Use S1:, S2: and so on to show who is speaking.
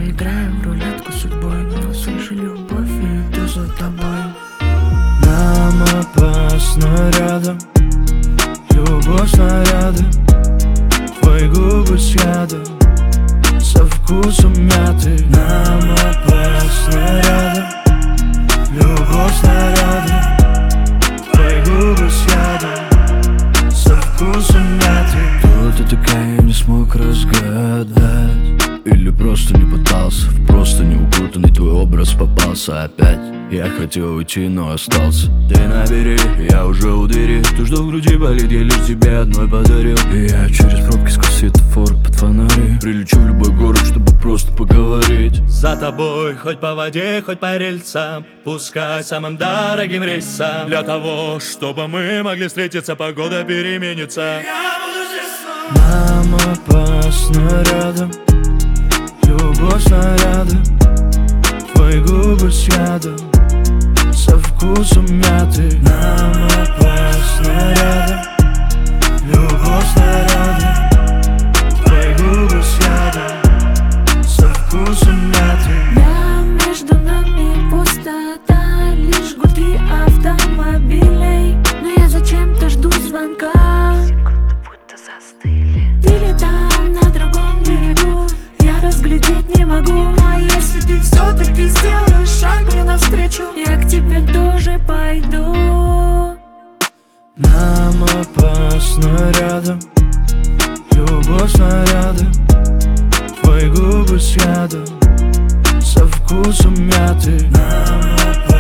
S1: играю в рулетку судьбой, но слышу любовь и иду за тобой. Нам опасно рядом, любовь снаряда, твои губы с ядом, со вкусом мяты. Нам опасно рядом, любовь снаряда, твои губы с ядом, со вкусом мяты. Кто ты такая, я не смог разгадать, или просто не пытался, в просто не укутанный твой образ попался опять. Я хотел уйти, но остался. Ты набери, я уже у двери. То, что в груди болит, я лишь тебе одной подарил. И я через пробки сквозь светофор под фонари прилечу в любой город, чтобы просто поговорить.
S2: За тобой, хоть по воде, хоть по рельсам, пускай самым дорогим рейсом, для того, чтобы мы могли встретиться, погода переменится. Я буду здесь.
S1: Нам опасно рядом, любовь снаряда, твои губы с ядом, со вкусом мяты. Нам опасно рядом, любовь снаряда, твои губы с ядом, со вкусом мяты.
S3: Да, между нами пустота, лишь гудки автомобилей, но я зачем-то жду звонка.
S4: Секунды будто застыли.
S3: Ты ли там на другом берегу, я разглядеть не могу. А если ты все-таки сделаешь шаг мне навстречу, я к тебе тоже пойду.
S1: Нам опасно рядом, любовь снаряда, твои губы с ядом, со вкусом мяты. Нам опасно